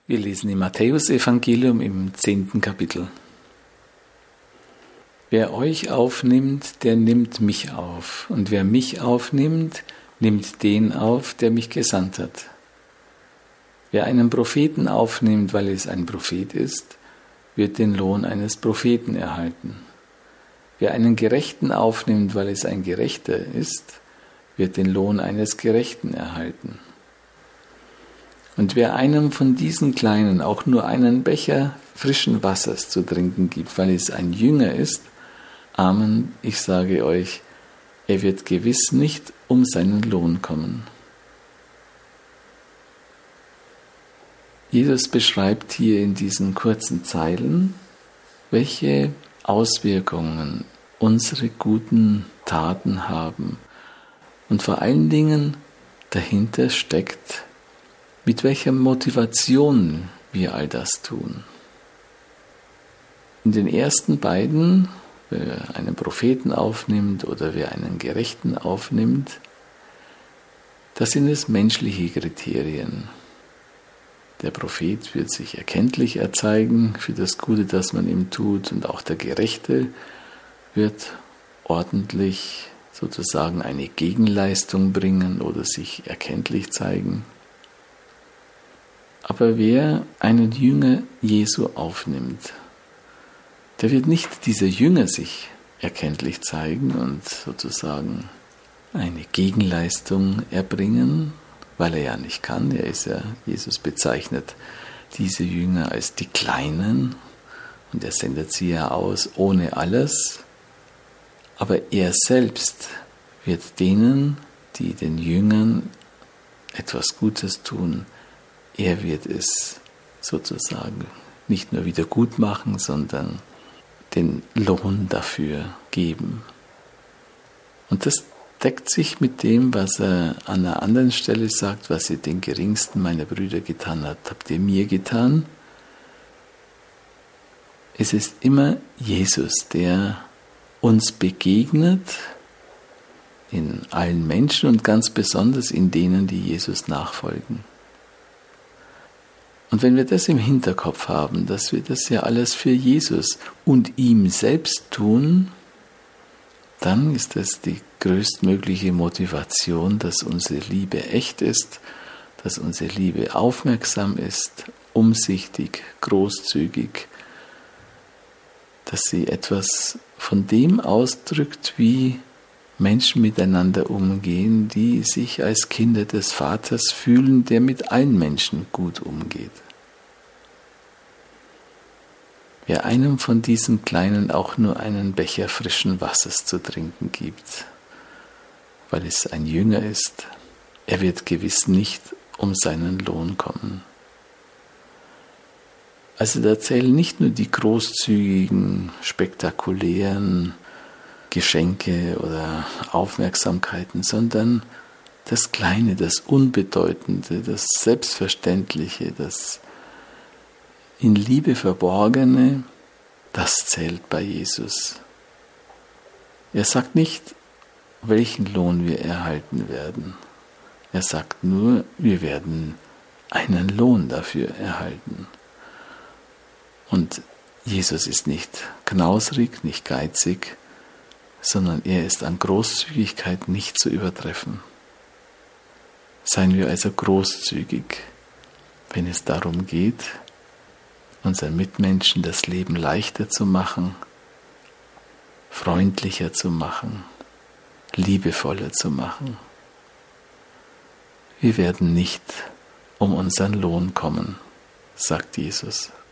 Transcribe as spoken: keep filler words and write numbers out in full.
Wir lesen im Matthäusevangelium im zehnten Kapitel. Wer euch aufnimmt, der nimmt mich auf. Und wer mich aufnimmt, nimmt den auf, der mich gesandt hat. Wer einen Propheten aufnimmt, weil es ein Prophet ist, wird den Lohn eines Propheten erhalten. Wer einen Gerechten aufnimmt, weil es ein Gerechter ist, wird den Lohn eines Gerechten erhalten. Und wer einem von diesen Kleinen auch nur einen Becher frischen Wassers zu trinken gibt, weil es ein Jünger ist, Amen, ich sage euch, er wird gewiss nicht um seinen Lohn kommen. Jesus beschreibt hier in diesen kurzen Zeilen, welche Auswirkungen unsere guten Taten haben und vor allen Dingen dahinter steckt, mit welcher Motivation wir all das tun. In den ersten beiden, wer einen Propheten aufnimmt oder wer einen Gerechten aufnimmt, das sind es menschliche Kriterien. Der Prophet wird sich erkenntlich erzeigen für das Gute, das man ihm tut, und auch der Gerechte wird ordentlich sozusagen eine Gegenleistung bringen oder sich erkenntlich zeigen. Aber wer einen Jünger Jesu aufnimmt, der wird nicht dieser Jünger sich erkenntlich zeigen und sozusagen eine Gegenleistung erbringen, weil er ja nicht kann. Er ist ja, Jesus bezeichnet diese Jünger als die Kleinen und er sendet sie ja aus ohne alles. Aber er selbst wird denen, die den Jüngern etwas Gutes tun, er wird es sozusagen nicht nur wieder gut machen, sondern den Lohn dafür geben. Und das deckt sich mit dem, was er an einer anderen Stelle sagt, was ihr den geringsten meiner Brüder getan habt, habt ihr mir getan. Es ist immer Jesus, der uns begegnet, in allen Menschen und ganz besonders in denen, die Jesus nachfolgen. Und wenn wir das im Hinterkopf haben, dass wir das ja alles für Jesus und ihm selbst tun, dann ist das die größtmögliche Motivation, dass unsere Liebe echt ist, dass unsere Liebe aufmerksam ist, umsichtig, großzügig, dass sie etwas von dem ausdrückt, wie Menschen miteinander umgehen, die sich als Kinder des Vaters fühlen, der mit allen Menschen gut umgeht. Wer einem von diesen Kleinen auch nur einen Becher frischen Wassers zu trinken gibt, weil es ein Jünger ist, er wird gewiss nicht um seinen Lohn kommen. Also da zählen nicht nur die großzügigen, spektakulären Geschenke oder Aufmerksamkeiten, sondern das Kleine, das Unbedeutende, das Selbstverständliche, das in Liebe Verborgene, das zählt bei Jesus. Er sagt nicht, welchen Lohn wir erhalten werden. Er sagt nur, wir werden einen Lohn dafür erhalten. Und Jesus ist nicht knausrig, nicht geizig, sondern er ist an Großzügigkeit nicht zu übertreffen. Seien wir also großzügig, wenn es darum geht, unseren Mitmenschen das Leben leichter zu machen, freundlicher zu machen, liebevoller zu machen. Wir werden nicht um unseren Lohn kommen, sagt Jesus.